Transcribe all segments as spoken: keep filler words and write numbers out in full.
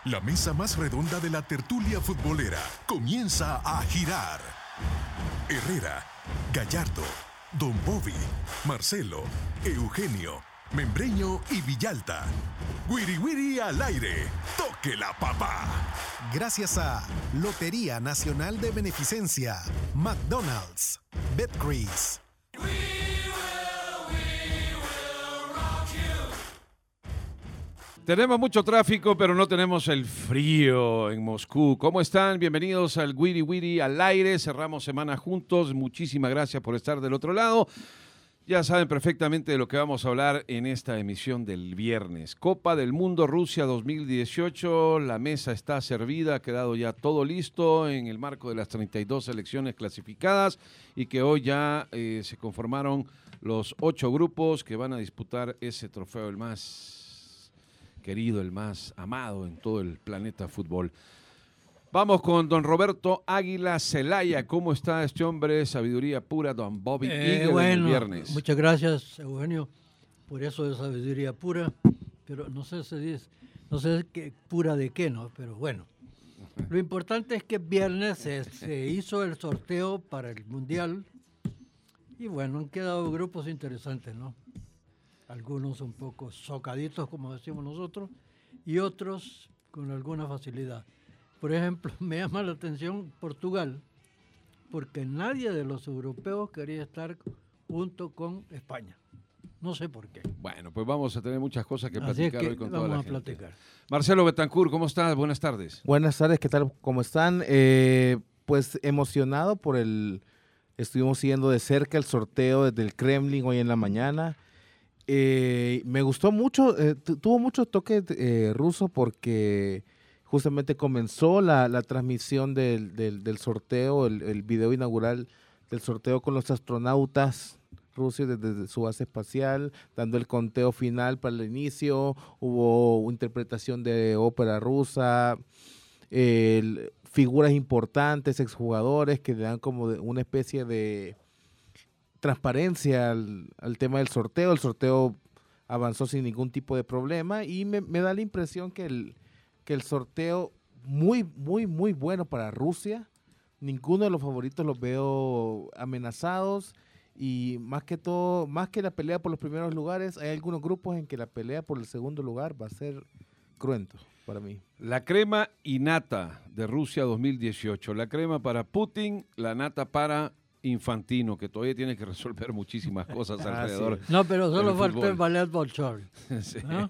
La mesa más redonda de la tertulia futbolera comienza a girar. Herrera, Gallardo, Don Bobby, Marcelo, Eugenio, Membreño y Villalta. Wiri Wiri al aire. ¡Toque la papá! Gracias a Lotería Nacional de Beneficencia, McDonald's, Betcris. Tenemos mucho tráfico, pero no tenemos el frío en Moscú. ¿Cómo están? Bienvenidos al Wiri Wiri al aire. Cerramos semana juntos. Muchísimas gracias por estar del otro lado. Ya saben perfectamente de lo que vamos a hablar en esta emisión del viernes. Copa del Mundo Rusia dos mil dieciocho. La mesa está servida, ha quedado ya todo listo en el marco de las treinta y dos selecciones clasificadas y que hoy ya eh, se conformaron los ocho grupos que van a disputar ese trofeo, el más querido, el más amado en todo el planeta fútbol. Vamos con don Roberto Águila Celaya. ¿Cómo está este hombre? Sabiduría pura, don Bobby eh, Eagle bueno, el viernes. Muchas gracias, Eugenio, por eso de sabiduría pura, pero no sé si dice, no sé qué, pura de qué, ¿no? Pero bueno, lo importante es que viernes se, se hizo el sorteo para el Mundial y bueno, han quedado grupos interesantes, ¿no? Algunos un poco socaditos, como decimos nosotros, y otros con alguna facilidad. Por ejemplo, me llama la atención Portugal, porque nadie de los europeos quería estar junto con España. No sé por qué. Bueno, pues vamos a tener muchas cosas que Así platicar es que hoy con vamos toda la a gente. platicar. Marcelo Betancourt, ¿cómo estás? Buenas tardes. Buenas tardes, ¿qué tal? ¿Cómo están? Eh, pues emocionado por el... Estuvimos siguiendo de cerca el sorteo desde el Kremlin hoy en la mañana. Eh, me gustó mucho, eh, tuvo mucho toque eh, ruso porque justamente comenzó la, la transmisión del, del, del sorteo, el, el video inaugural del sorteo con los astronautas rusos desde, desde su base espacial, dando el conteo final para el inicio. Hubo interpretación de ópera rusa, eh, figuras importantes, exjugadores que le dan como de una especie de transparencia al, al tema del sorteo. El sorteo avanzó sin ningún tipo de problema y me, me da la impresión que el, que el sorteo muy, muy, muy bueno para Rusia. Ninguno de los favoritos los veo amenazados y más que todo, más que la pelea por los primeros lugares, hay algunos grupos en que la pelea por el segundo lugar va a ser cruento para mí. La crema y nata de Rusia dos mil dieciocho. La crema para Putin, la nata para Infantino, que todavía tiene que resolver muchísimas cosas Ah, alrededor. sí. No, pero solo del faltó fútbol. el ballet Bolshoi. Sí. ¿No?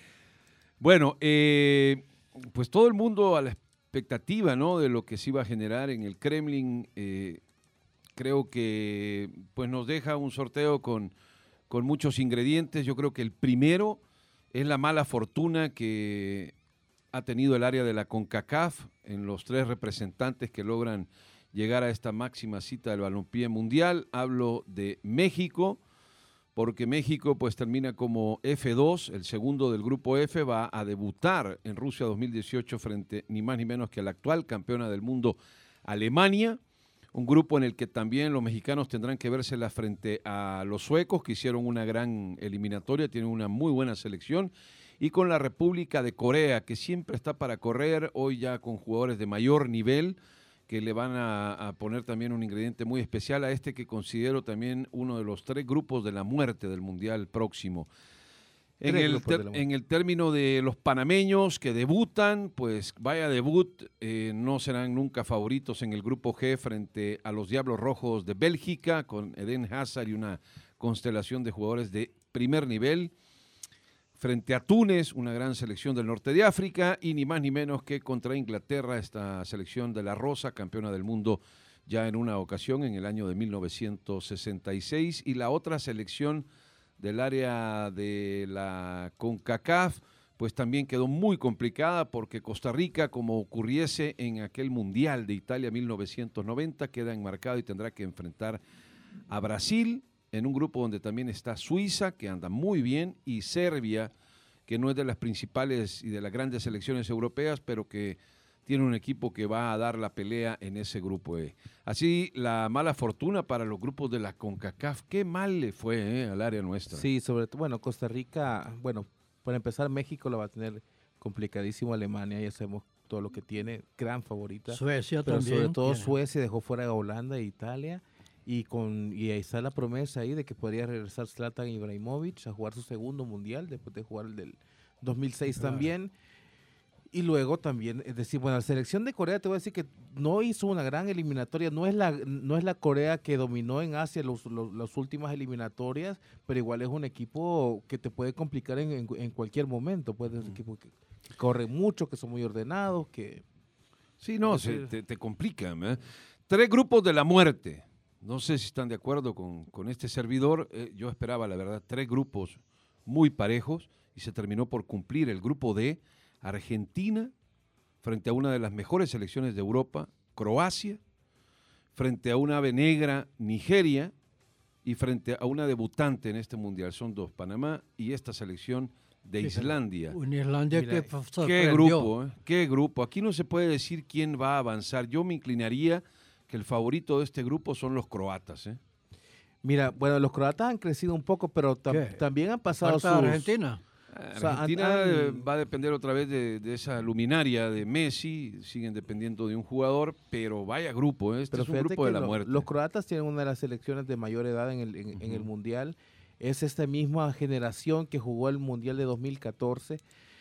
Bueno, eh, pues todo el mundo a la expectativa, ¿no?, de lo que se iba a generar en el Kremlin. Eh, creo que pues nos deja un sorteo con, con muchos ingredientes. Yo creo que el primero es la mala fortuna que ha tenido el área de la CONCACAF en los tres representantes que logran llegar a esta máxima cita del balompié mundial. Hablo de México, porque México pues termina como F dos, el segundo del grupo F, va a debutar en Rusia dos mil dieciocho frente ni más ni menos que a la actual campeona del mundo, Alemania, un grupo en el que también los mexicanos tendrán que vérsela frente a los suecos, que hicieron una gran eliminatoria, tienen una muy buena selección, y con la República de Corea, que siempre está para correr, hoy ya con jugadores de mayor nivel, que le van a, a poner también un ingrediente muy especial a este que considero también uno de los tres grupos de la muerte del Mundial próximo. En el, ter, en el término de los panameños que debutan, pues vaya debut, eh, no serán nunca favoritos en el grupo G frente a los Diablos Rojos de Bélgica, con Eden Hazard y una constelación de jugadores de primer nivel. Frente a Túnez, una gran selección del norte de África, y ni más ni menos que contra Inglaterra, esta selección de la Rosa, campeona del mundo ya en una ocasión en el año de mil novecientos sesenta y seis, y la otra selección del área de la CONCACAF, pues también quedó muy complicada porque Costa Rica, como ocurriese en aquel Mundial de Italia mil novecientos noventa, queda enmarcado y tendrá que enfrentar a Brasil, en un grupo donde también está Suiza, que anda muy bien, y Serbia, que no es de las principales y de las grandes selecciones europeas, pero que tiene un equipo que va a dar la pelea en ese grupo E. Así, la mala fortuna para los grupos de la CONCACAF. Qué mal le fue eh, al área nuestra. Sí, sobre todo, bueno, Costa Rica, bueno, para empezar, México la va a tener complicadísimo Alemania, ya sabemos todo lo que tiene, gran favorita. Suecia pero también. sobre todo tiene. Suecia dejó fuera a Holanda e Italia. Y, con, y ahí está la promesa ahí de que podría regresar Zlatan Ibrahimovic a jugar su segundo mundial, después de jugar el del dos mil seis Claro. también. Y luego también, es decir, bueno, la selección de Corea, te voy a decir que no hizo una gran eliminatoria, no es la, no es la Corea que dominó en Asia los, los, las últimas eliminatorias, pero igual es un equipo que te puede complicar en, en, en cualquier momento, pues es un equipo que, que corre mucho, que son muy ordenados, que... Sí, no, se, te, te complican. ¿eh? Tres grupos de la muerte. No sé si están de acuerdo con, con este servidor. Eh, yo esperaba, la verdad, tres grupos muy parejos y se terminó por cumplir el grupo D. Argentina, frente a una de las mejores selecciones de Europa, Croacia, frente a una ave negra, Nigeria, y frente a una debutante en este mundial. Son dos, Panamá y esta selección de Fíjate, Islandia. Una Islandia Mira, que Qué sorprendió. grupo, ¿eh? Qué grupo. Aquí no se puede decir quién va a avanzar. Yo me inclinaría que el favorito de este grupo son los croatas, ¿eh? Mira, bueno, los croatas han crecido un poco, pero tam ¿Qué? también han pasado Falta sus... Argentina. O sea, Argentina han- eh, va a depender otra vez de, de esa luminaria de Messi, siguen dependiendo de un jugador, pero vaya grupo, ¿eh? Este Pero es un fíjate grupo que de la lo- muerte. los croatas tienen una de las selecciones de mayor edad en el, en, en el Ujú. Mundial. Es esta misma generación que jugó el Mundial de dos mil catorce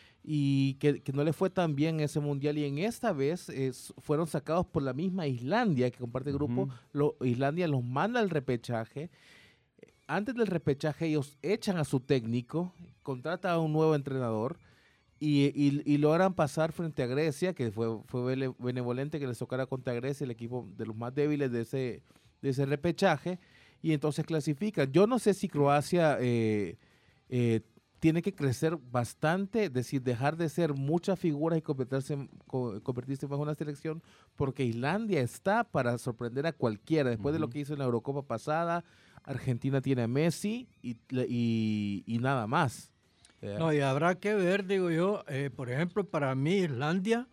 y que, que no le fue tan bien en ese Mundial. Y en esta vez es- fueron sacados por la misma Islandia que comparte el grupo. Ujú. Lo- Islandia los manda al repechaje. Antes del repechaje ellos echan a su técnico, contratan a un nuevo entrenador y, y- y logran pasar frente a Grecia, que fue, fue bele- benevolente que les tocara contra Grecia, el equipo de los más débiles de ese, de ese repechaje, y entonces clasifican. Yo no sé si Croacia eh, eh, tiene que crecer bastante, es decir, dejar de ser muchas figuras y convertirse, co- convertirse más en una selección, porque Islandia está para sorprender a cualquiera. Después de lo Ujú. que hizo en la Eurocopa pasada, Argentina tiene a Messi y, y, y nada más. Eh, No, y habrá que ver, digo yo, eh, por ejemplo, para mí Islandia,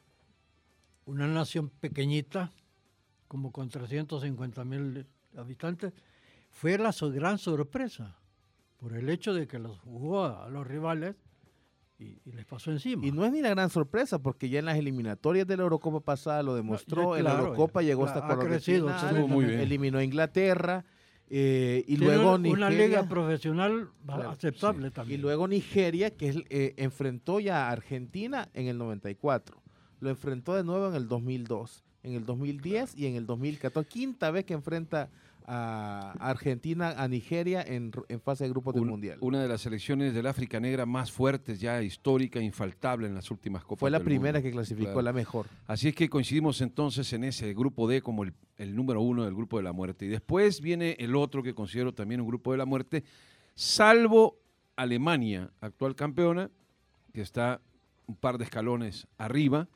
una nación pequeñita, como con trescientos cincuenta mil habitantes, fue la so- gran sorpresa por el hecho de que los jugó a, a los rivales y, y les pasó encima. Y no es ni la gran sorpresa, porque ya en las eliminatorias de la Eurocopa pasada lo demostró. ya, en la claro, Eurocopa ya, llegó ya, hasta ha cuartos de crecido, final, estuvo muy bien. eliminó a Inglaterra eh, y Tiene luego una Nigeria. liga profesional ba- Claro, aceptable Y también. luego Nigeria, que es, eh, enfrentó ya a Argentina en el noventa y cuatro. Lo enfrentó de nuevo en el dos mil dos, en el dos mil diez y en el dos mil catorce. Quinta vez que enfrenta a Argentina a Nigeria en, en fase de grupos del Un- Mundial. Una de las selecciones del África Negra más fuertes, ya histórica, infaltable en las últimas Copas Fue la del primera mundo. que clasificó, Claro. la mejor. Así es que coincidimos entonces en ese grupo D como el, el número uno del grupo de la muerte. Y después viene el otro que considero también un grupo de la muerte, salvo Alemania, actual campeona, que está un par de escalones arriba,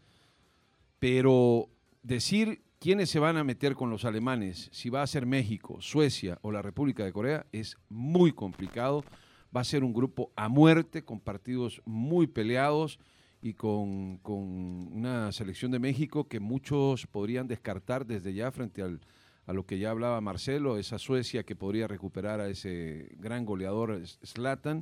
pero decir quiénes se van a meter con los alemanes, si va a ser México, Suecia o la República de Corea, es muy complicado. Va a ser un grupo a muerte, con partidos muy peleados y con, con una selección de México que muchos podrían descartar desde ya frente al, a lo que ya hablaba Marcelo, esa Suecia que podría recuperar a ese gran goleador Zlatan,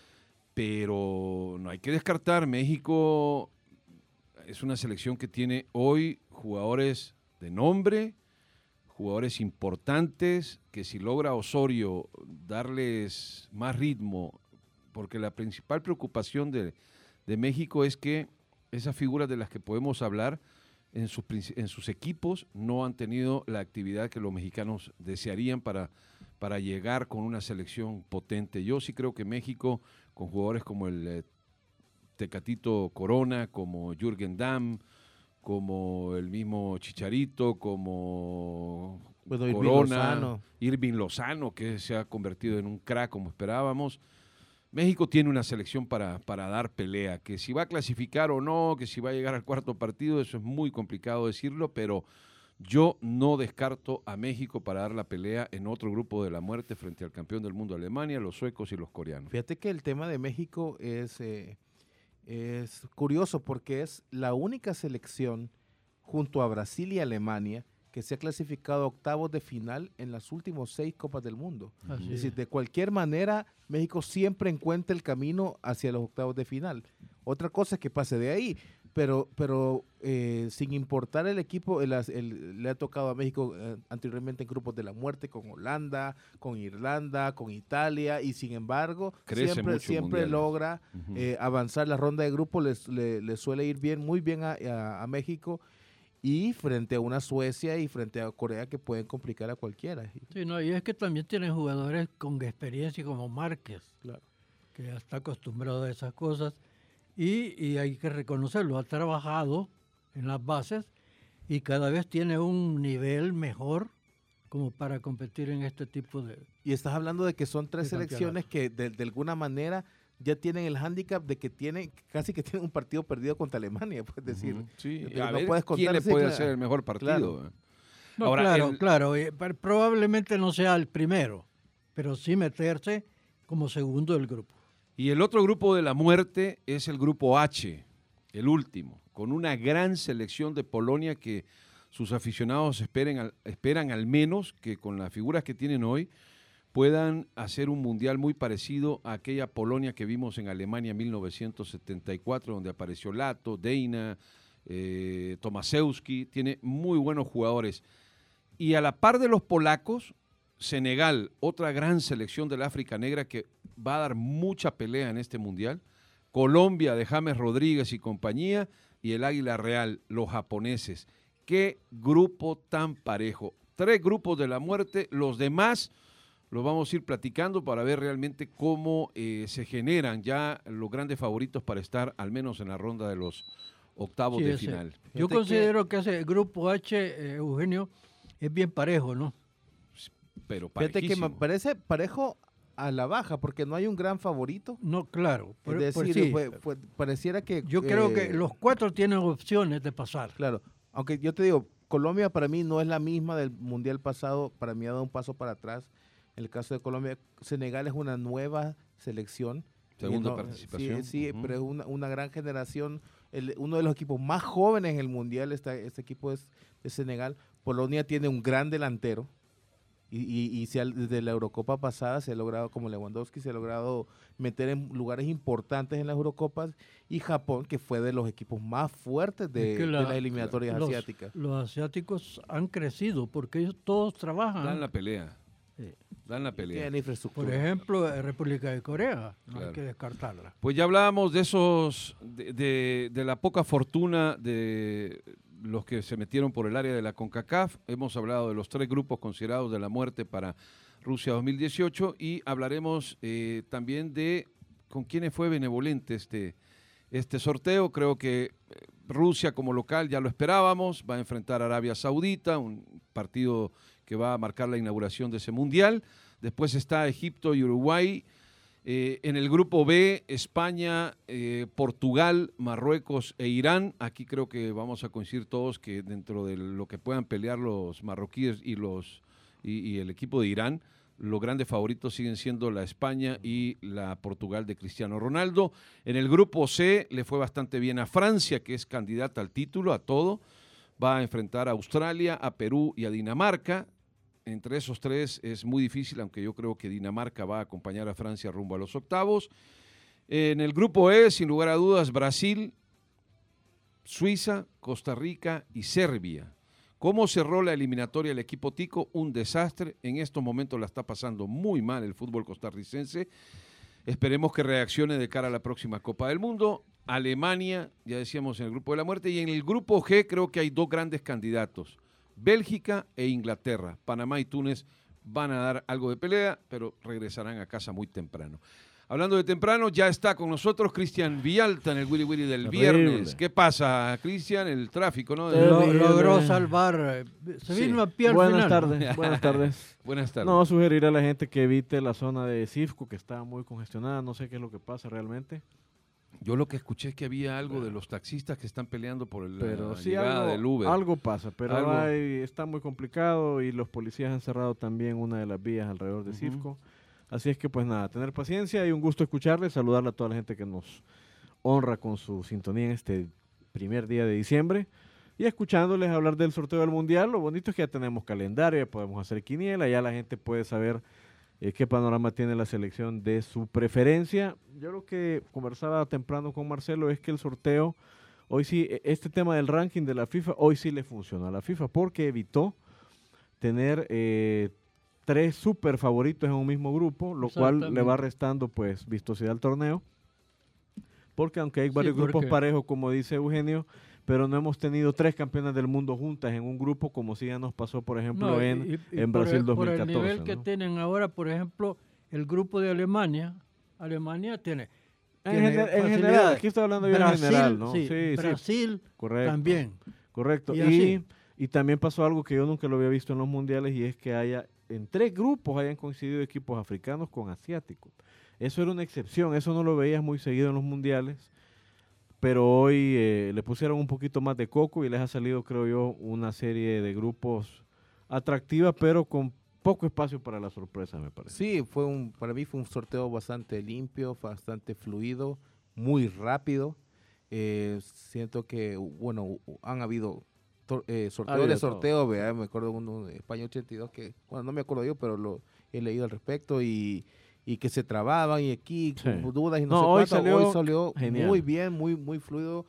pero no hay que descartar, México es una selección que tiene hoy jugadores de nombre, jugadores importantes, que si logra Osorio darles más ritmo, porque la principal preocupación de, de México es que esas figuras de las que podemos hablar en sus, en sus equipos no han tenido la actividad que los mexicanos desearían para, para llegar con una selección potente. Yo sí creo que México, con jugadores como el eh, Tecatito Corona, como Jürgen Damm, como el mismo Chicharito, como Bueno, Irving Corona, Lozano. Irving Lozano, que se ha convertido en un crack como esperábamos. México tiene una selección para, para dar pelea, que si va a clasificar o no, que si va a llegar al cuarto partido, eso es muy complicado decirlo, pero yo no descarto a México para dar la pelea en otro grupo de la muerte frente al campeón del mundo, Alemania, los suecos y los coreanos. Fíjate que el tema de México es, eh, es curioso porque es la única selección junto a Brasil y Alemania que se ha clasificado a octavos de final en las últimas seis Copas del Mundo. Así Es decir, es. de cualquier manera, México siempre encuentra el camino hacia los octavos de final. Otra cosa es que pase de ahí, pero, pero eh, sin importar el equipo, el, el, le ha tocado a México eh, anteriormente en grupos de la muerte con Holanda, con Irlanda, con Italia, y sin embargo Crece siempre, siempre logra uh-huh. eh, avanzar la ronda de grupo, les, le, le suele ir bien, muy bien a, a, a México, y frente a una Suecia y frente a Corea que pueden complicar a cualquiera. Sí, no, y es que también tienen jugadores con experiencia como Márquez, claro, que ya está acostumbrado a esas cosas. Y, y hay que reconocerlo, ha trabajado en las bases y cada vez tiene un nivel mejor como para competir en este tipo de... Y estás hablando de que son tres selecciones que de, de alguna manera ya tienen el hándicap de que tienen, casi que tienen un partido perdido contra Alemania, puedes decir. Uh-huh. Sí, no a ver, puedes ¿quién le sí, puede claro. hacer el mejor partido? Claro, no, Ahora, claro, el... claro. Eh, probablemente no sea el primero, pero sí meterse como segundo del grupo. Y el otro grupo de la muerte es el grupo H, el último, con una gran selección de Polonia que sus aficionados esperen, esperan al menos que con las figuras que tienen hoy puedan hacer un mundial muy parecido a aquella Polonia que vimos en Alemania en mil novecientos setenta y cuatro, donde apareció Lato, Deina, eh, Tomaszewski, tiene muy buenos jugadores. Y a la par de los polacos, Senegal, otra gran selección del África Negra que va a dar mucha pelea en este mundial. Colombia de James Rodríguez y compañía, y el Águila Real, los japoneses. Qué grupo tan parejo. Tres grupos de la muerte, los demás los vamos a ir platicando para ver realmente cómo eh, se generan ya los grandes favoritos para estar al menos en la ronda de los octavos sí, de ese. final. Yo Fíjate considero que... que ese grupo H, eh, Eugenio, es bien parejo, ¿no? Pero fíjate que me parejísimo. parece parejo a la baja, porque no hay un gran favorito. No, claro. Por, es decir, por sí. fue, fue, pareciera que... Yo eh, creo que los cuatro tienen opciones de pasar. Claro, aunque yo te digo, Colombia para mí no es la misma del Mundial pasado, para mí ha dado un paso para atrás. En el caso de Colombia, Senegal es una nueva selección. Segunda no, participación. Sí, sí uh-huh. pero es una, una gran generación. El, uno de los equipos más jóvenes en el Mundial, este, este equipo es de Senegal. Polonia tiene un gran delantero. Y, y, y se ha, desde la Eurocopa pasada se ha logrado, como Lewandowski, se ha logrado meter en lugares importantes en las Eurocopas, y Japón, que fue de los equipos más fuertes de, es que la, de las eliminatorias los, asiáticas. Los asiáticos han crecido porque ellos todos trabajan. Dan la pelea. Sí. Dan la pelea. Tienen infraestructura. Por ejemplo, República de Corea, no claro. hay que descartarla. Pues ya hablábamos de esos, de, de, de la poca fortuna de los que se metieron por el área de la CONCACAF. Hemos hablado de los tres grupos considerados de la muerte para Rusia dos mil dieciocho y hablaremos eh, también de con quiénes fue benevolente este, este sorteo. Creo que Rusia como local ya lo esperábamos, va a enfrentar a Arabia Saudita, un partido que va a marcar la inauguración de ese mundial. Después está Egipto y Uruguay. Eh, en el grupo B, España, eh, Portugal, Marruecos e Irán. Aquí creo que vamos a coincidir todos que dentro de lo que puedan pelear los marroquíes y, los, y, y el equipo de Irán, los grandes favoritos siguen siendo la España y la Portugal de Cristiano Ronaldo. En el grupo C le fue bastante bien a Francia, que es candidata al título, a todo. Va a enfrentar a Australia, a Perú y a Dinamarca. Entre esos tres es muy difícil, aunque yo creo que Dinamarca va a acompañar a Francia rumbo a los octavos. En el grupo E, sin lugar a dudas, Brasil, Suiza, Costa Rica y Serbia. ¿Cómo cerró la eliminatoria el equipo tico? Un desastre. En estos momentos la está pasando muy mal el fútbol costarricense. Esperemos que reaccione de cara a la próxima Copa del Mundo. Alemania, ya decíamos, en el grupo de la muerte. Y en el grupo G creo que hay dos grandes candidatos. Bélgica e Inglaterra. Panamá y Túnez van a dar algo de pelea, pero regresarán a casa muy temprano. Hablando de temprano, ya está con nosotros Cristian Villalta en el Willy Willy del Terrible. viernes. ¿Qué pasa, Cristian? El tráfico, ¿no? Lo, logró salvar. Se Sí. vino a pie al Buenas final. tardes, buenas tardes. Buenas tardes. No, sugerir a la gente que evite la zona de Cifco, que está muy congestionada. No sé qué es lo que pasa realmente. Yo lo que escuché es que había algo de los taxistas que están peleando por el, Pero la sí, llegada algo, del Uber. algo pasa, pero Algo. hay- está muy complicado y los policías han cerrado también una de las vías alrededor de Ujú. Cifco. Así es que pues nada, tener paciencia y un gusto escucharles, saludarle a toda la gente que nos honra con su sintonía en este primer día de diciembre y escuchándoles hablar del sorteo del Mundial. Lo bonito es que ya tenemos calendario, ya podemos hacer quiniela, ya la gente puede saber eh, qué panorama tiene la selección de su preferencia. Yo lo que conversaba temprano con Marcelo es que el sorteo, hoy sí, este tema del ranking de la FIFA, hoy sí le funcionó a la FIFA porque evitó tener eh, tres super favoritos en un mismo grupo, lo cual le va restando pues vistosidad al torneo. Porque aunque hay varios sí, grupos parejos, como dice Eugenio, pero no hemos tenido tres campeonas del mundo juntas en un grupo, como si ya nos pasó, por ejemplo, no, en, y, y en Brasil el, dos mil catorce. Por el nivel ¿no? que tienen ahora, por ejemplo, el grupo de Alemania, Alemania tiene... En, tiene gener, en general, aquí estoy hablando bien en general, ¿no? Sí, sí, Brasil sí. Correcto, también. Correcto. Y, y, y también pasó algo que yo nunca lo había visto en los mundiales, y es que haya, en tres grupos hayan coincidido equipos africanos con asiáticos. Eso era una excepción, eso no lo veías muy seguido en los mundiales, pero hoy eh, le pusieron un poquito más de coco y les ha salido, creo yo, una serie de grupos atractiva, pero con poco espacio para la sorpresa, me parece. Sí, fue un, para mí fue un sorteo bastante limpio, bastante fluido, muy rápido. Eh, siento que, bueno, han habido eh, sorteos de sorteo, ¿verdad? Me acuerdo uno de España ochenta y dos que, bueno, no me acuerdo yo, pero lo he leído al respecto y... y que se trababan y aquí sí. con dudas y no, no sé hoy cuánto, salió, hoy salió genial. muy bien, muy muy fluido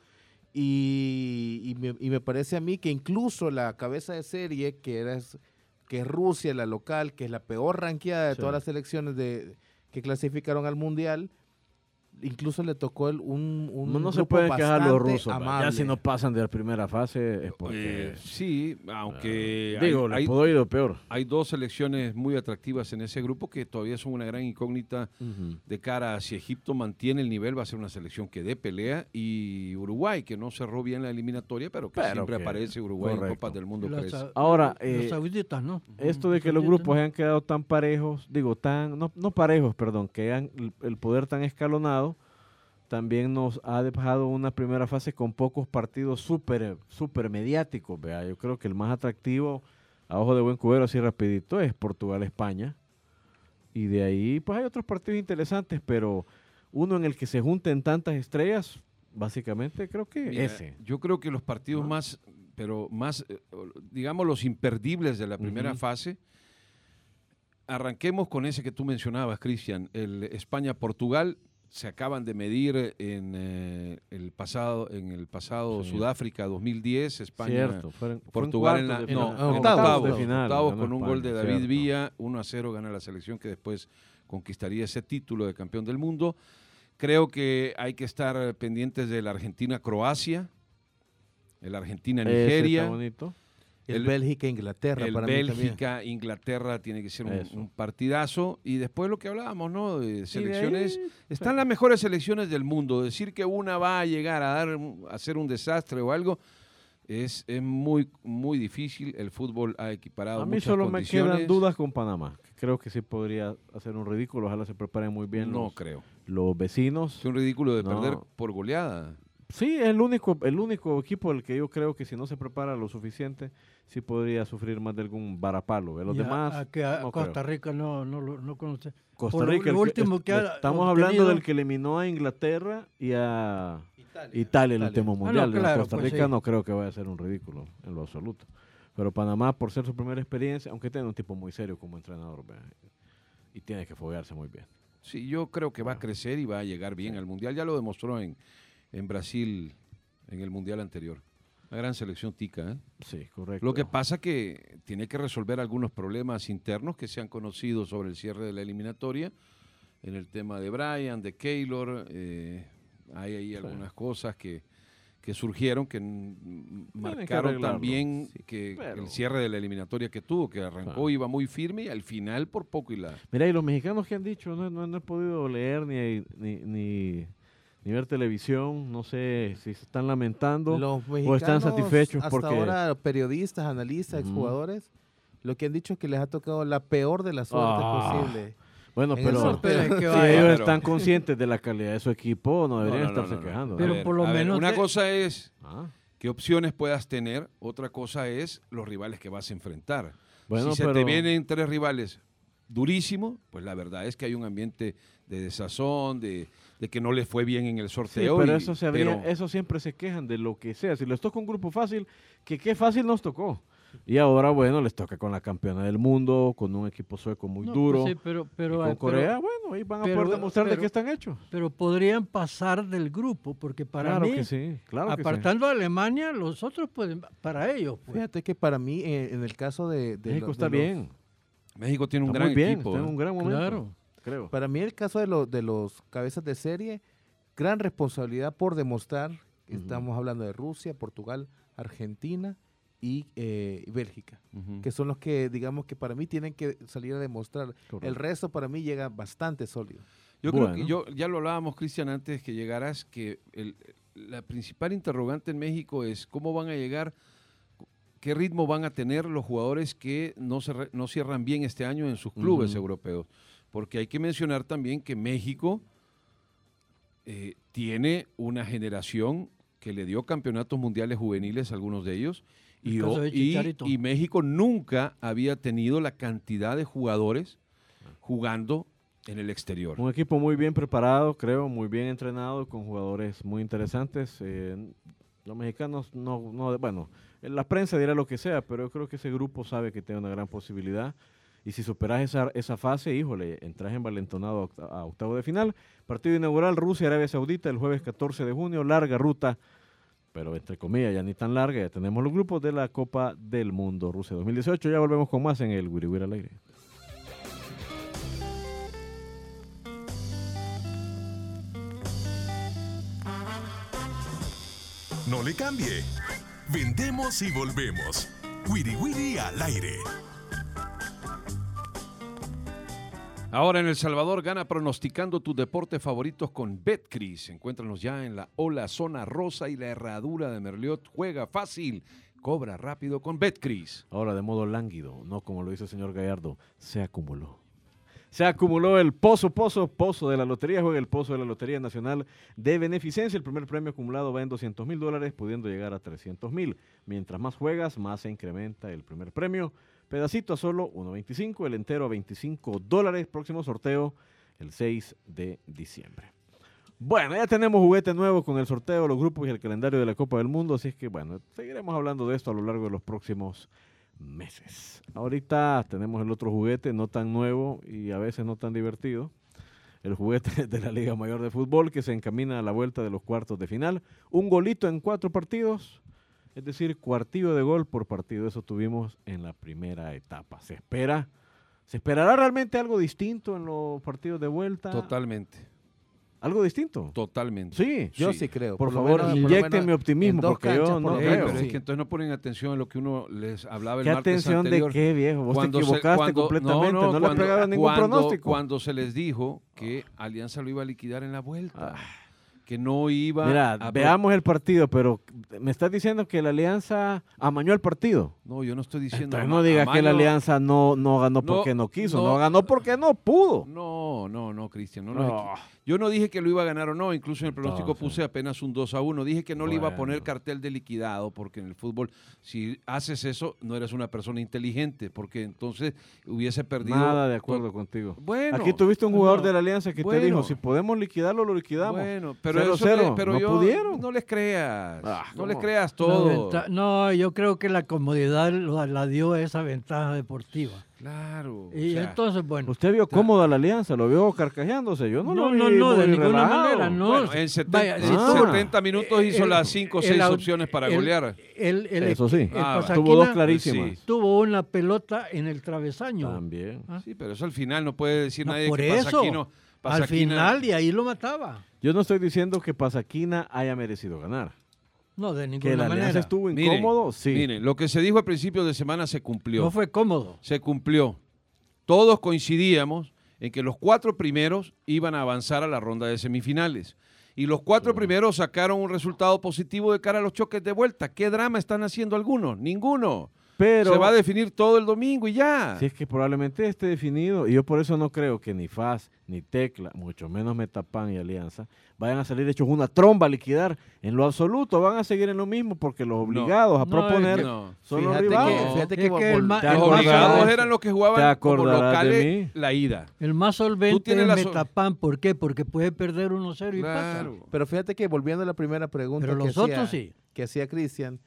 y, y, me, y me parece a mí que incluso la cabeza de serie que, era, que es Rusia, la local, que es la peor ranqueada de sí. todas las selecciones de, que clasificaron al Mundial, incluso le tocó el, un, un no, no grupo se pueden quejar los rusos, amable. Ya si no pasan de la primera fase es porque... Eh, sí, aunque... Uh, digo, hay, le pudo ir peor. Hay dos selecciones muy atractivas en ese grupo que todavía son una gran incógnita uh-huh. de cara a si Egipto mantiene el nivel, va a ser una selección que dé pelea, y Uruguay, que no cerró bien la eliminatoria, pero que pero siempre que, aparece Uruguay correcto. En Copas del Mundo. Los, Ahora, los eh, sauditas, ¿no? Esto de que los grupos hayan quedado tan parejos, digo, tan no, no parejos, perdón, que hayan el, el poder tan escalonado, también nos ha dejado una primera fase con pocos partidos súper super mediáticos. ¿Vea? Yo creo que el más atractivo, a ojo de buen cubero, así rapidito, es Portugal-España. Y de ahí, pues hay otros partidos interesantes, pero uno en el que se junten tantas estrellas, básicamente creo que Mira, ese. Yo creo que los partidos ¿no? más, pero más, digamos, los imperdibles de la primera uh-huh. fase, arranquemos con ese que tú mencionabas, Cristian, el España-Portugal. Se acaban de medir en eh, el pasado en el pasado sí. Sudáfrica dos mil diez, España, cierto, fueron, Portugal en, la, de no, final, en octavos, octavos, de final, octavos con un España, gol de David cierto. Villa, uno a cero gana la selección que después conquistaría ese título de campeón del mundo. Creo que hay que estar pendientes de la Argentina-Croacia, el Argentina-Nigeria. El, el Bélgica-Inglaterra el para Bélgica-Inglaterra tiene que ser un, un partidazo. Y después lo que hablábamos, ¿no? De selecciones. De ahí, están sí. las mejores selecciones del mundo. Decir que una va a llegar a, dar, a hacer un desastre o algo es, es muy, muy difícil. El fútbol ha equiparado a mí muchas solo condiciones. me quedan dudas con Panamá. Creo que sí podría hacer un ridículo. Ojalá se preparen muy bien no los, creo. los vecinos. Es un ridículo de no. perder por goleada. Sí, es el único, el único equipo el que yo creo que si no se prepara lo suficiente, sí podría sufrir más de algún varapalo. Los ya, demás, a que a no Costa creo. Rica no, no, no conoce. Costa Por Rica, lo, lo último que, que es, ha estamos obtenido, hablando del que eliminó a Inglaterra y a Italia, Italia el último mundial. Ah, no, claro, Costa pues Rica sí. no creo que vaya a ser un ridículo en lo absoluto. Pero Panamá, por ser su primera experiencia, aunque tiene un tipo muy serio como entrenador, ¿verdad? Y tiene que foguearse muy bien. Sí, yo creo que va a crecer y va a llegar bien sí. al mundial. Ya lo demostró en, en Brasil en el mundial anterior. Una gran selección tica, ¿eh? Sí, correcto. Lo que pasa que tiene que resolver algunos problemas internos que se han conocido sobre el cierre de la eliminatoria, en el tema de Brian, de Keylor, eh, hay ahí sí. algunas cosas que, que surgieron que n- marcaron que también sí, que pero... el cierre de la eliminatoria que tuvo, que arrancó, ah. iba muy firme y al final por poco y la... Mira, y los mexicanos que han dicho, no, no, no he podido leer ni... ni, ni... ni ver televisión, no sé si se están lamentando los o están satisfechos hasta porque... ahora periodistas, analistas, uh-huh. exjugadores, lo que han dicho es que les ha tocado la peor de las suertes ah. posible. Bueno, en pero pero si que ellos pero... están conscientes de la calidad de su equipo, no deberían no, no, estarse no, no, quejando. no. Pero ver, por lo menos... Ver, una de... cosa es ah. qué opciones puedas tener, otra cosa es los rivales que vas a enfrentar. Bueno, si pero... se te vienen tres rivales durísimos, pues la verdad es que hay un ambiente de desazón, de, de que no les fue bien en el sorteo. Sí, pero, y, eso, se habría, pero eso siempre se quejan de lo que sea. Si les toca un grupo fácil, que qué fácil nos tocó. Y ahora, bueno, les toca con la campeona del mundo, con un equipo sueco muy No, duro. pues sí, pero, pero, y con pero- Corea, bueno, ahí van a pero- poder demostrar de pero- qué están hechos. pero podrían pasar del grupo, porque para Claro mí, que sí, claro que sí. apartando a Alemania, los otros pueden, para ellos, pues. Fíjate que para mí, eh, en el caso de, de México lo- está de los- bien. México tiene un Está gran muy bien, equipo. está en ¿eh? un gran momento. Claro. Creo. Para mí el caso de, los de los cabezas de serie, gran responsabilidad por demostrar, Ujú. estamos hablando de Rusia, Portugal, Argentina y eh, Bélgica, Ujú. que son los que, digamos que para mí tienen que salir a demostrar. Correcto. El resto para mí llega bastante sólido. Yo creo Bueno. que yo, ya lo hablábamos, Cristian, antes que llegaras, que el- la principal interrogante en México es cómo van a llegar, qué ritmo van a tener los jugadores que no, se re- no cierran bien este año en sus clubes Ujú. europeos. Porque hay que mencionar también que México eh, tiene una generación que le dio campeonatos mundiales juveniles a algunos de ellos. El Y, caso o- de y- Chicharito. y México nunca había tenido la cantidad de jugadores jugando en el exterior. Un equipo muy bien preparado, creo, muy bien entrenado, con jugadores muy interesantes. Eh, los mexicanos, no, no, bueno, la prensa dirá lo que sea, pero yo creo que ese grupo sabe que tiene una gran posibilidad. Y si superas esa, esa fase, híjole, entras envalentonado a octa- a octavo de final. Partido inaugural, Rusia-Arabia Saudita, el jueves catorce de junio, larga ruta, pero entre comillas ya ni tan larga. Ya tenemos los grupos de la Copa del Mundo Rusia dos mil dieciocho. Ya volvemos con más en el Wiri Wiri al aire. No le cambie. Vendemos y volvemos. Wiri Wiri al aire. Ahora en El Salvador gana pronosticando tus deportes favoritos con Betcris. Encuéntranos ya en la Ola Zona Rosa y la Herradura de Merliot. Juega fácil, cobra rápido con Betcris. Ahora de modo lánguido, no como lo dice el señor Gallardo, se acumuló. Se acumuló el pozo, pozo, pozo de la lotería. Juega el pozo de la Lotería Nacional de Beneficencia. El primer premio acumulado va en doscientos mil dólares, pudiendo llegar a trescientos mil. Mientras más juegas, más se incrementa el primer premio. Pedacito a solo uno veinticinco, el entero a veinticinco dólares. Próximo sorteo el seis de diciembre. Bueno, ya tenemos juguete nuevo con el sorteo, los grupos y el calendario de la Copa del Mundo. Así es que, bueno, seguiremos hablando de esto a lo largo de los próximos meses. Ahorita tenemos el otro juguete, no tan nuevo y a veces no tan divertido. El juguete de la Liga Mayor de Fútbol, que se encamina a la vuelta de los cuartos de final. Un golito en cuatro partidos, es decir, cuartillo de gol por partido. Eso tuvimos en la primera etapa. Se espera, ¿se esperará realmente algo distinto en los partidos de vuelta? Totalmente, ¿Algo distinto? totalmente. Sí. Yo Sí. sí, creo. Por lo favor, menos- por lo inyecten menos mi optimismo, en dos porque yo canchas, no por lo Eh, creo. menos, pero sí. es que entonces no ponen atención a lo que uno les hablaba el ¿Qué martes atención anterior. de qué, viejo? Vos Cuando te se- equivocaste cuando- completamente, no, no, le has cuando- pegado ningún cuando- pronóstico. Cuando se les dijo que Alianza lo iba a liquidar en la vuelta, Ah. que no iba Mira, a... veamos el partido, pero me estás diciendo que la Alianza amañó el partido. No, yo no estoy diciendo... Entonces no ama- digas que la amaño- Alianza no, no ganó porque no, No, quiso, no. no, ganó porque no pudo. No, no, no, Cristian. No, no, No. Yo no dije que lo iba a ganar o no, incluso en el pronóstico Entonces. puse apenas un dos a uno. Dije que no le iba a poner Bueno. cartel de liquidado, porque en el fútbol, si haces eso, no eres una persona inteligente, porque entonces hubiese perdido... Nada de acuerdo contigo. Bueno. Aquí tuviste un jugador no. de la Alianza que Bueno. te dijo, si podemos liquidarlo, lo liquidamos. Bueno, pero, Cero, eso cero. le- pero No yo pudieron. no les creas, Ah, no ¿cómo? les creas La todo. venta- No, yo creo que la comodidad lo- la dio esa ventaja deportiva. Claro. Y o sea, entonces, bueno. Usted vio cómoda la Alianza, lo vio carcajeándose. Yo no, No, lo vi no, no, de muy ninguna relajado. manera, no. bueno, en setenta, Vaya, en si tú- setenta minutos hizo el- las cinco o el seis au- opciones para el- golear. El, el- Eso sí. el Ah, Pasaquina Tuvo dos clarísimas. Sí. tuvo una pelota en el travesaño. También. Ah. Sí, pero eso al final no puede decir No, nadie por que eso, Pasaquino... Al Pasaquina- final, y ahí lo mataba. Yo no estoy diciendo que Pasaquina haya merecido ganar. No, de Que ninguna la Alianza manera. estuvo Miren, incómodo, sí. Miren, lo que se dijo al principio de semana se cumplió. No fue cómodo. Se cumplió. Todos coincidíamos en que los cuatro primeros iban a avanzar a la ronda de semifinales. Y los cuatro primeros sacaron un resultado positivo de cara a los choques de vuelta. ¿Qué drama están haciendo algunos? Ninguno. Pero Se va a definir todo el domingo y ya. si es que probablemente esté definido, y yo por eso no creo que ni F A S, ni Tecla, mucho menos Metapan y Alianza, vayan a salir hechos una tromba a liquidar en lo absoluto. Van a seguir en lo mismo porque los obligados a No, proponer es que no. son los Fíjate rivales. que, fíjate Es que, que vol- el ma- te el Los más obligados acordarás- eran los que te jugaban como acordarás de locales mí. la ida. El más Tú solvente tienes es la so- Metapan. ¿Por qué? Porque puede perder uno cero y pasa. Claro. Pero fíjate que volviendo a la primera pregunta Pero que los hacía, otros sí. que hacía Cristian,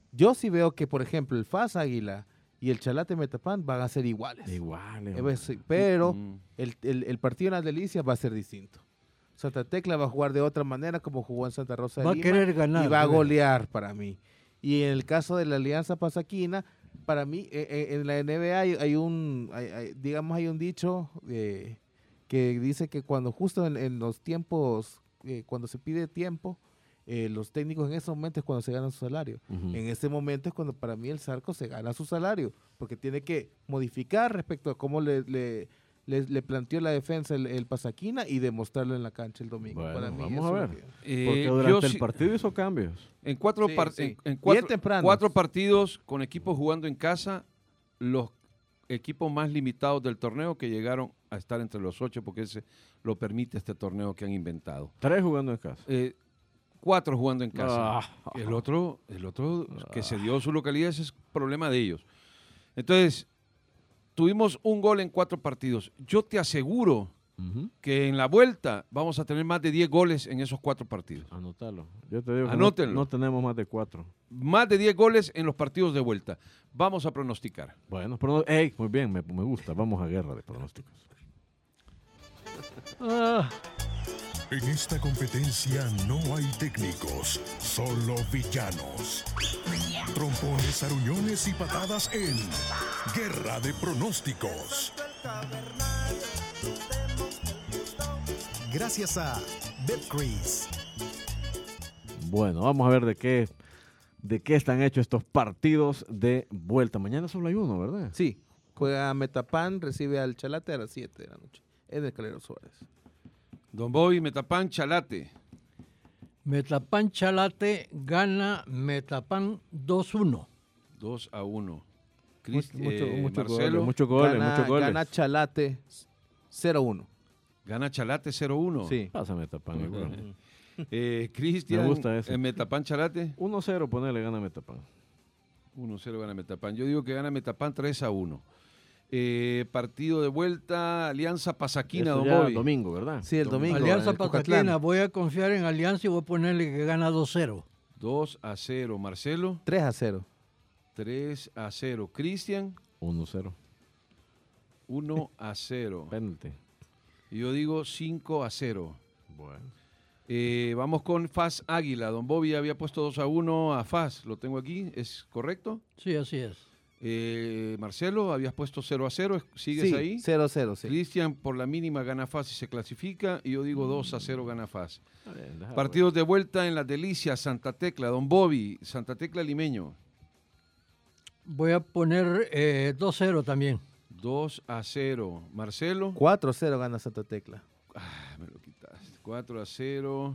yo sí veo que, por ejemplo, el F A S Águila y el Chalate Metapán van a ser iguales. Iguales. Eh, pues, pero Mm. el, el, el partido en las Delicias va a ser distinto. Santa Tecla va a jugar de otra manera como jugó en Santa Rosa de Va a Lima querer ganar. y va a ¿verdad? golear para mí. Y en el caso de la Alianza Pasaquina, para mí, eh, eh, en la N B A hay, hay un, hay- hay- digamos, hay un dicho eh, que dice que cuando justo en, en los tiempos, eh, cuando se pide tiempo, eh, los técnicos en ese momento es cuando se gana su salario. Ujú. En ese momento es cuando para mí el Zarco se gana su salario, porque tiene que modificar respecto a cómo le, le, le- le planteó la defensa el, el Pasaquina y demostrarlo en la cancha el domingo. Bueno, para mí vamos eso a es lo ver. que- Eh, Porque yo durante el sí- partido hizo cambios. En cuatro, Sí, par- sí. en- en Bien cuatro, temprano. cuatro partidos con equipos jugando en casa, los equipos más limitados del torneo que llegaron a estar entre los ocho, porque ese lo permite este torneo que han inventado. Tres jugando en casa. Eh, cuatro jugando en casa. Ah. El otro, el otro que se dio su localidad, ese es problema de ellos. Entonces, tuvimos un gol en cuatro partidos. Yo te aseguro Ujú. que en la vuelta vamos a tener más de diez goles en esos cuatro partidos. Anótalo. Yo te digo que no, Anótenlo. no tenemos más de cuatro. Más de diez goles en los partidos de vuelta. Vamos a pronosticar. Bueno, pero ey, muy bien, me, me gusta. Vamos a guerra de pronósticos. Ah, En esta competencia no hay técnicos, solo villanos. Trompones, aruñones y patadas en Guerra de Pronósticos. Gracias a Betcris. Bueno, vamos a ver de qué, de qué están hechos estos partidos de vuelta. Mañana solo hay uno, ¿verdad? Sí, juega Metapán, recibe al Chalate a las siete de la noche. En el Calero Suárez. Don Bobby, Metapán, Chalate. Metapán Chalate gana Metapán dos uno. dos a uno. Mucho, mucho, eh, mucho Marcelo, goles, muchos goles, Gana, muchos goles. gana Chalate cero uno. gana Chalate cero uno. Sí. Pásame Metapán igual. Eh, Cristian, Me gusta eso. eh, Metapán, Chalate. uno cero, ponele, gana Metapán. uno cero gana Metapán. Yo digo que gana Metapán tres a uno. Eh, partido de vuelta, Alianza Pasaquina, Eso Don ya Bobby. domingo, ¿verdad? Sí, el domingo. en Alianza el Cucatlán. Pasaquina, voy a confiar en Alianza y voy a ponerle que gana dos cero. dos a cero. Marcelo, tres a cero. tres a cero. Cristian, uno cero. uno a cero. Penalti. Y yo digo cinco a cero. Bueno. Eh, vamos con F A S Águila. Don Bobby había puesto dos a uno a F A S. Lo tengo aquí. ¿Es correcto? Sí, así es. Eh, Marcelo, habías puesto cero a cero. ¿Sigues Sí, ahí? cero a cero, sí. Cristian, por la mínima gana F A S y se clasifica. Y yo digo dos a cero gana F A S. Está bien, déjalo. Partidos de vuelta en Las Delicias, Santa Tecla. Don Bobby, Santa Tecla Limeño. Voy a poner eh, dos cero también. dos a cero. Marcelo. cuatro a cero gana Santa Tecla. Ah, me lo quitaste. cuatro a cero.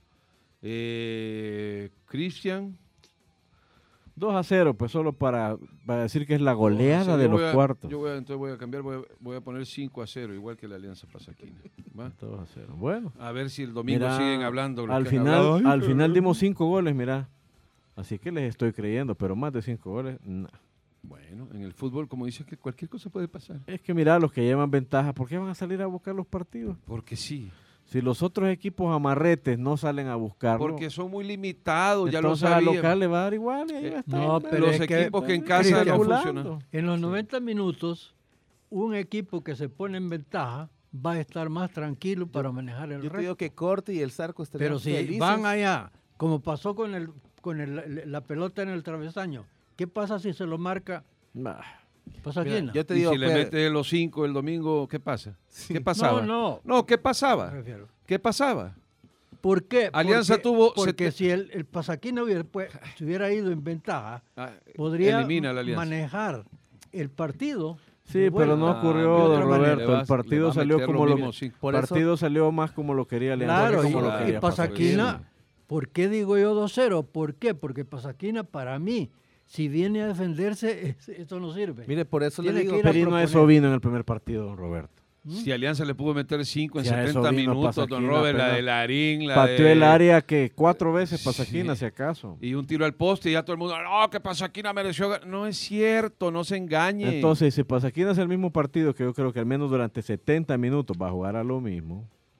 Eh, Cristian. dos a cero, pues solo para, para decir que es la goleada O sea, de yo los voy a- cuartos. Yo voy a, entonces voy a cambiar, voy a, voy a poner cinco a cero, igual que la Alianza Pasaquina. ¿Va? dos a cero. Bueno. A ver si el domingo Mira, siguen hablando. los Al que han hablado. final, al final dimos cinco goles, mira. Así que les estoy creyendo, pero más de cinco goles, no. Bueno, en el fútbol, como dices, que cualquier cosa puede pasar. Es que mira, los que llevan ventaja, ¿por qué van a salir a buscar los partidos? Porque sí. Si los otros equipos amarretes no salen a buscarlo, Porque son muy limitados, ya lo entonces al sabíamos. local le va a dar igual. Y ahí va a estar, no, ¿no? pero los es que- equipos que en Eh, casa no calculando. funcionan. En los noventa minutos, un equipo que se pone en ventaja va a estar más tranquilo para manejar el Yo te resto. digo que Corte y el Zarco estarían Pero si felices. van allá, como pasó con el con el- la pelota en el travesaño, ¿qué pasa si se lo marca Bah. Pasaquina? Mira, yo te Y digo, si le pues, mete los cinco el domingo, ¿qué pasa? Sí. ¿Qué pasaba? No, no. No, ¿qué pasaba? Me refiero. ¿Qué pasaba? ¿Por qué? Alianza porque, tuvo Porque sete- si el, el Pasaquina hubiera, pues, se hubiera ido en ventaja, Ah, podría elimina la Alianza. manejar el partido. Sí, de pero no vuelta. ocurrió, de don otra manera. Roberto. Le vas- el partido le va a salió meter como lo lo, mismo, sí. Por partido eso- salió más como lo quería Alianza. Claro, que y, como lo claro, quería y Pasaquina. Pasaquina, ¿por qué digo yo dos cero? ¿Por qué? Porque Pasaquina, para mí, si viene a defenderse, es- esto no sirve. mire, por eso le Tiene digo, que ir a Perino proponer. eso vino en el primer partido, don Roberto. Si Alianza le pudo meter cinco en Si a eso setenta vino minutos, don Pasaquina, Robert, la apenas de Larín, la Pateó de... el área que cuatro veces Pasaquina, Sí. si acaso. Y un tiro al poste y ya todo el mundo, no, que Pasaquina mereció... gan-". No es cierto, no se engañe. Entonces, si Pasaquina es el mismo partido que yo creo que al menos durante setenta minutos va a jugar a lo mismo.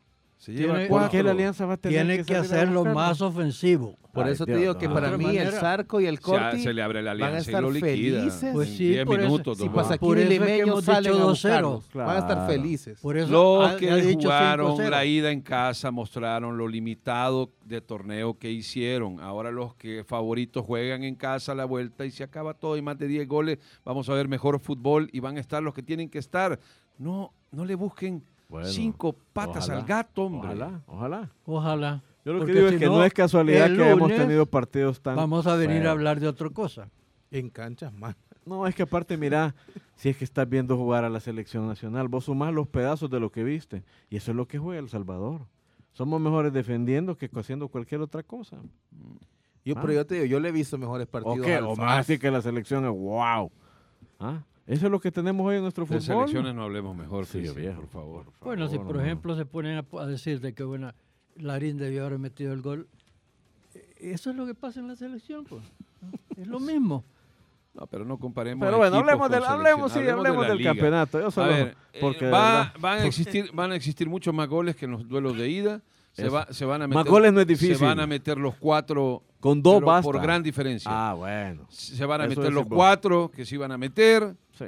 Se lleva Tiene- ¿Por cuatro. qué la Alianza va a tener Tiene que, que salir a hacerlo buscarlo? más ofensivo. Por Ay, eso te Dios, digo que no. para De mí otra el manera, Zarco y el Se, Corti se le abre la van a alianza y estar lo liquida. felices. Pues en sí, diez por eso- minutos. Si don pasa Juan. Pasaquín Por y eso es que Limeño hemos salen dicho a dos cero. buscarlos, van a estar Claro. felices. Por eso Los ha- que ha dicho jugaron cinco cero. la ida en casa mostraron lo limitado de torneo que hicieron. Ahora los que favoritos juegan en casa la vuelta y se acaba todo y más de diez goles. Vamos a ver mejor fútbol y van a estar los que tienen que estar. No, no le busquen Bueno, cinco patas ojalá, al gato, hombre. Ojalá, ojalá. Ojalá. Yo lo que Porque digo si es que no, es casualidad el que hemos lunes tenido partidos tan... Vamos a venir feos. a hablar de otra cosa. En canchas más. No, es que aparte, mira, si es que estás viendo jugar a la selección nacional, vos sumás los pedazos de lo que viste. Y eso es lo que juega El Salvador. Somos mejores defendiendo que haciendo cualquier otra cosa. Yo, Ah. Pero yo te digo, yo le he visto mejores ¿O partidos. qué? al O F A más S. así que la selección es wow. ¿Ah? Eso es lo que tenemos hoy en nuestro De fútbol. selecciones no hablemos mejor, Sí, Cristian, viejo. por favor. Bueno, si por no. ejemplo se ponen a, a decir de que bueno, Larín debió haber metido el gol, eh, eso es lo que pasa en la selección, pues. ¿no? Es lo mismo. No, pero no comparemos. Pero bueno, equipos hablemos con del, hablemos, sí, selección. hablemos de la del liga. campeonato. Yo A solo- ver, eh, porque de va- verdad, van, a existir, van a existir muchos más goles que en los duelos de ida. Se, Eso. va, se van a meter, Más goles no es difícil. Se van a meter los cuatro con dos pero basta. por gran diferencia. Ah, bueno. Se van a Eso meter los decís vos. cuatro que se iban a meter Sí.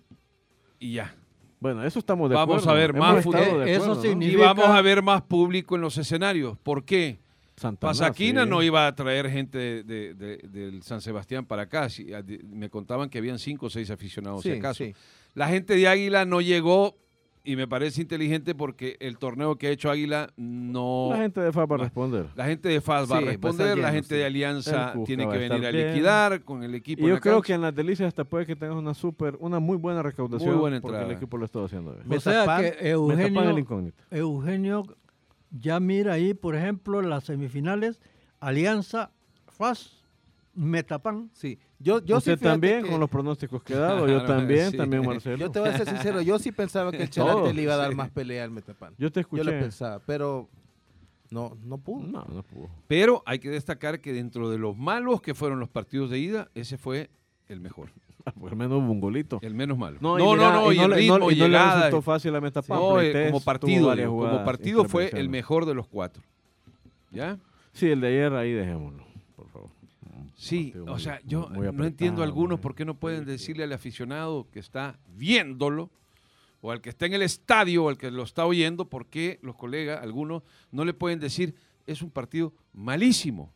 y ya. Bueno, eso estamos de Vamos acuerdo. a ver Hemos más estado fútbol. de Eso acuerdo, ¿no? Y significa- vamos a ver más público en los escenarios. ¿Por qué? Santana, Pasaquina sí. no iba a traer gente de, de- de- del San Sebastián para acá. Si- a- de- Me contaban que habían cinco o seis aficionados, si Sí, acaso. sí. La gente de Águila no llegó y me parece inteligente porque el torneo que ha hecho Águila no... La gente de F A va a No. responder. La gente de F A S Sí, va a va a responder, estar la lleno, gente sí. de Alianza El Cusca tiene va que a estar venir a bien. liquidar con el equipo Y en yo la creo cancha. que en las delicias hasta puede que tengas una super, una muy buena recaudación. Muy buena porque entrada. el equipo lo está haciendo bien. Me O sea tapan- que Me tapan el Eugenio, incógnito. Eugenio ya mira ahí, por ejemplo, las semifinales, Alianza, F A S, Metapan. Sí. Yo, yo sí, Usted fíjate también, que- con los pronósticos que he dado. Yo también, Sí. también Marcelo. Yo te voy a ser sincero, yo sí pensaba que el Chelate Todos, le iba a dar sí. más pelea al Metapan. Yo te escuché. Yo lo pensaba, pero no, no pudo. No, no pudo. Pero hay que destacar que dentro de los malos que fueron los partidos de ida, ese fue el mejor, Por lo menos hubo un golito. el menos malo. No, no, y mira, no, no, y, no el le- ritmo, no, y no le llegada, resultó fácil a Metapan. no, eh, Pleites, como tuvo partido, varias digo, como jugadas partido fue el intervenciones. mejor de los cuatro. ¿Ya? Sí, el de ayer ahí dejémoslo, por favor. Un Sí, partido o muy- sea, yo muy no apretado, entiendo algunos muy- por qué no pueden decirle al aficionado que está viéndolo o al que está en el estadio o al que lo está oyendo, por qué los colegas, algunos, no le pueden decir es un partido malísimo.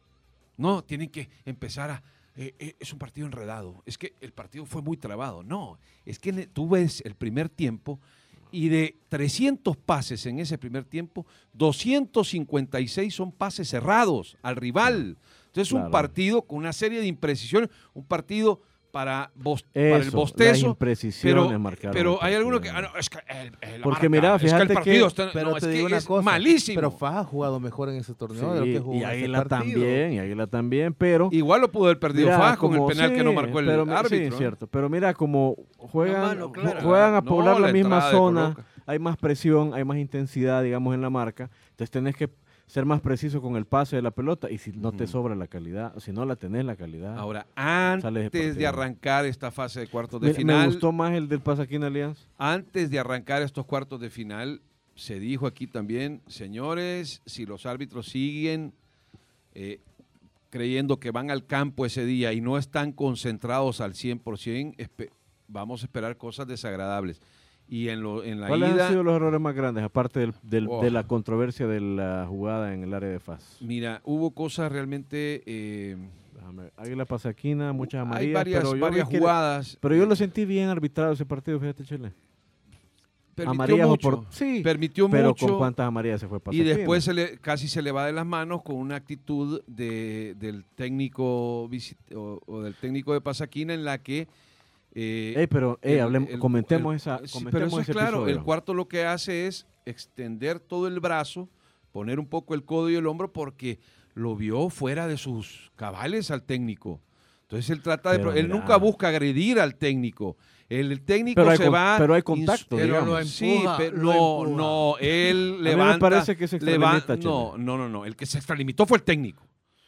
No, tienen que empezar a... eh, eh, es un partido enredado, es que el partido fue muy trabado. No, es que ne- tú ves el primer tiempo y de trescientos pases en ese primer tiempo, doscientos cincuenta y seis son pases cerrados al rival. Entonces es un Claro. partido partido con una serie de imprecisiones, un partido para, bos- para el Eso, bostezo. las imprecisiones Pero, marcaron pero el hay algunos partido. que, ah, no, es que el, el- la Porque marca, mira, es que fíjate el partido que- está, Pero no, te es que digo una es cosa. malísimo. Pero F A S ha jugado mejor en ese torneo de lo Sí, que jugó y en ese Águila partido. también, y Águila también, pero... Igual lo pudo haber perdido mira, F A S con el como- penal que no sí, marcó el pero mi- árbitro. Sí, ¿eh? cierto. Pero mira, como juegan, La mano, claro. ju- juegan a No, poblar la la misma entrada de zona, Coloca. hay más presión, hay más intensidad, digamos, en la marca. Entonces tenés que ser más preciso con el pase de la pelota. Y si no te Ujú. sobra la calidad, si no la tenés la calidad... Ahora, Sales de antes de partido. arrancar esta fase de cuartos de me, me final, gustó más el del Pasaquín Alianza. antes de arrancar estos cuartos de final, se dijo aquí también, señores, si los árbitros siguen eh, creyendo que van al campo ese día y no están concentrados al cien por ciento, espe- vamos a esperar cosas desagradables. Y en, lo, en la ¿Cuáles ida, han sido los errores más grandes, aparte del, del- Oh. de la controversia de la jugada en el área de F A S? mira, hubo cosas realmente... eh, Déjame ver. Águila Pasaquina, muchas hay amarillas, varias, pero, yo varias vi que- jugadas. pero yo eh, lo sentí bien arbitrado ese partido, fíjate, Chile. permitió Amarillas o mucho, por- sí, permitió pero mucho. con cuántas amarillas se fue Y Pasaquina. después se le, casi se le va de las manos con una actitud de, del técnico visit- o, o del técnico de Pasaquina en la que... eh, Ey, pero ey, el- hablemos- el- comentemos el- esa, sí, comentemos pero eso es ese claro, episodio. el cuarto lo que hace es extender todo el brazo, poner un poco el codo y el hombro porque lo vio fuera de sus cabales al técnico. Entonces él trata de... Pero pro- él mira. nunca busca agredir al técnico. El, el técnico Pero hay se con- va... pero hay ins- contacto, pero digamos. lo sí, empuja, pero lo no, empuja. no, él mí me levanta... parece que se leva- extralimita, Chile. no, no, no, no. El que se extralimitó fue el técnico.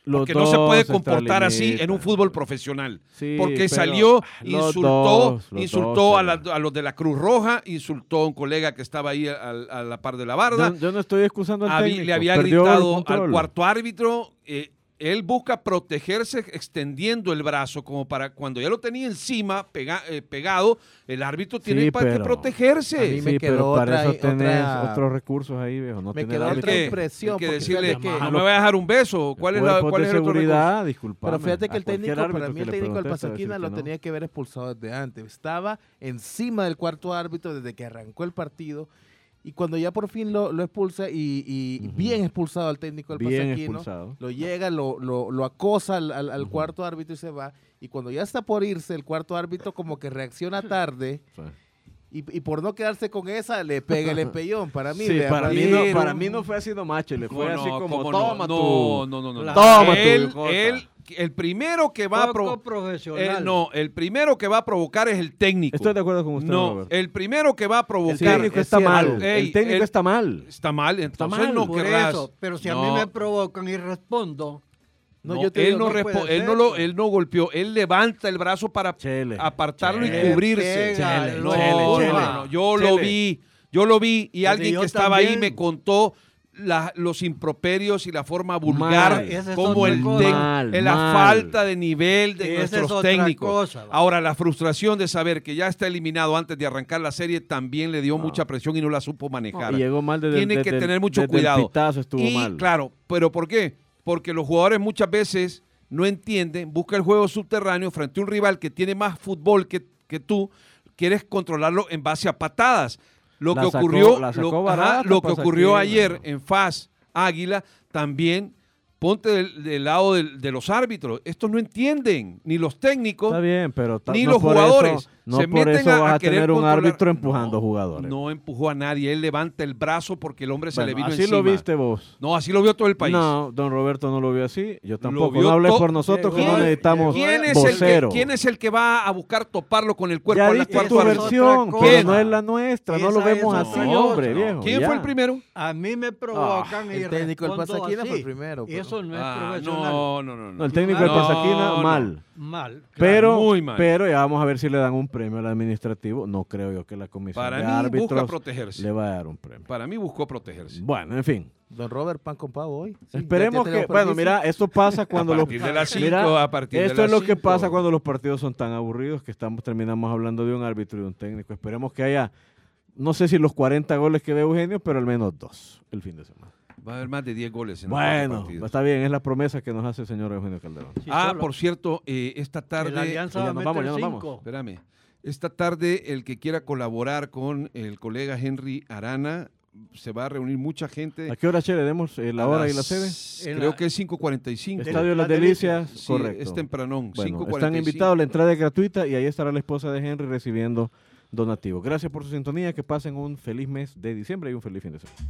Los Porque no se puede dos se comportar así en un extralimitan. fútbol profesional. Sí, porque pero salió, los insultó, dos, los insultó dos, a, la- pero- a los de la Cruz Roja, insultó a un colega que estaba ahí a, a la par de la barda. Yo, yo no estoy excusando al Habí- técnico. le había perdió el gritado control. al cuarto árbitro. eh, él busca protegerse extendiendo el brazo como para cuando ya lo tenía encima pega- eh, pegado, el árbitro tiene Sí, para que pero- protegerse. a mí me Sí, quedó pero para otra- eso tenés otra- otros recursos ahí, viejo. No Me tenés quedó árbitro. otra ¿Qué? impresión. Hay que porque decirle, fíjate que- no me voy a dejar un beso. ¿Cuál es, la, Cuerpos cuál de es el otro recurso? seguridad, disculpame. Pero fíjate que A el técnico, cualquier para árbitro mí el que le técnico del preguntes te va a decir Pasaquina que lo no. tenía que haber expulsado desde antes. Estaba encima del cuarto árbitro desde que arrancó el partido. Y cuando ya por fin lo, lo expulsa y, y Ujú. bien expulsado al técnico del Bien Pasaquino, expulsado. lo llega, lo, lo, lo acosa al, al- al Ujú. cuarto árbitro y se va. Y cuando ya está por irse, el cuarto árbitro como que reacciona tarde Sí. y, y por no quedarse con esa le pega el empellón. Para mí, Sí, vea, para, para mí mí no, era para un- mí no fue así nomás, le fue No, así no, como, ¿cómo toma no? tú. No, no, no, no. Claro. Toma él, tú, cosa. él, el primero que va a Poco provocar. profesional. no, el primero que va a provocar es el técnico. Estoy de acuerdo con usted, No, Roberto. el primero que va a provocar. El técnico es está cierto. mal. Ey, el técnico él- está mal. Está mal, entonces mal, no Por querrás. eso, pero si a No, mí me provocan y respondo, No, no, yo te él, digo, no no respo- puede él, ser, no lo, pues. él no golpeó, él levanta el brazo para Chele. apartarlo Chele. y cubrirse. Pega, Chele, lo no, chele, no, chele. no, no, yo Chele. lo vi, yo lo vi y Porque alguien yo que estaba ahí también. me contó la- los improperios y la forma vulgar, Mal. Esa es como otra el cosa. tec- Mal, en la mal. falta de nivel de Esa es nuestros otra técnicos. cosa, va. Ahora, la frustración de saber que ya está eliminado antes de arrancar la serie también le dio No. mucha presión y no la supo No, manejar. y llegó mal desde Tiene desde que el- tener mucho desde cuidado. El pitazo estuvo y mal. claro, ¿pero por qué? Porque los jugadores muchas veces no entienden, busca el juego subterráneo frente a un rival que tiene más fútbol que, que tú, quieres controlarlo en base a patadas. Lo La que sacó- ocurrió, la sacó lo, barata, ajá, lo que pasa ocurrió que- ayer en F A S Águila también. Ponte del, del lado del- de los árbitros. Estos no entienden, ni los técnicos, Está bien, pero ta- ni no los por jugadores. Eso, no Se por meten eso a- vas a a querer tener un controlar. árbitro empujando No, jugadores. No empujó a nadie. Él levanta el brazo porque el hombre se Bueno, le vino así encima. lo viste vos. No, así lo vio todo el país. No, don Roberto no lo vio así. Yo tampoco. vio No hables to- por nosotros que no ¿Quién- necesitamos ¿Quién es, el que, vocero. ¿Quién es el que va a buscar toparlo con el cuerpo Ya a la diste cuarta tu Esa es árbitro? versión, otra pero cosa. no es la nuestra. No lo Esa es vemos otra así, cosa. hombre, No. viejo. ¿Quién ya. fue el primero? a mí me provocan y el técnico del respondo Pasaquina así. fue el primero, pero- Eso no es Ah, profesional. no, no, no, no. No, el técnico del No, Pasaquina, no. mal. Mal. claro. Pero, muy mal. pero ya vamos a ver si le dan un premio al administrativo. No creo yo que la comisión Para de mí árbitros busca protegerse. le va a dar un premio. Para mí buscó protegerse. Bueno, en fin. Don Robert, pan con pavo hoy. Sí, Esperemos ya- ya que, tenemos bueno, permiso. mira, esto pasa cuando a los partir de las cinco, Mira, a partir de esto las es lo que cinco. pasa cuando los partidos son tan aburridos que estamos terminamos hablando de un árbitro y de un técnico. Esperemos que haya, no sé si los cuarenta goles que ve Eugenio, pero al menos dos el fin de semana. Va a haber más de diez goles en los cuatro Bueno, partidos. está bien, es la promesa que nos hace el señor Eugenio Calderón. Sí, Ah, solo. por cierto, eh, esta Que tarde... la Alianza ya va a nos meter vamos, ya nos vamos. cinco. Espérame. Esta tarde, el que quiera colaborar con el colega Henry Arana, se va a reunir mucha gente. ¿A qué hora, Che, le demos eh, la A hora y la las- sede? En Creo la- que es cinco cuarenta y cinco. Estadio de las Las Delicias, Sí, correcto. es tempranón, Bueno, cinco están cuarenta y cinco. invitados, la entrada es gratuita y ahí estará la esposa de Henry recibiendo donativos. Gracias por su sintonía, que pasen un feliz mes de diciembre y un feliz fin de semana.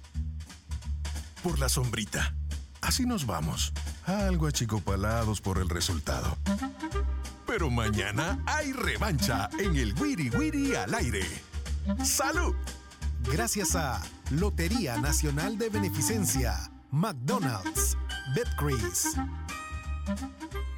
Por la sombrita. Así nos vamos. Algo achicopalados por el resultado. Pero mañana hay revancha en el Wiri Wiri al aire. ¡Salud! Gracias a Lotería Nacional de Beneficencia, McDonald's, Betcris.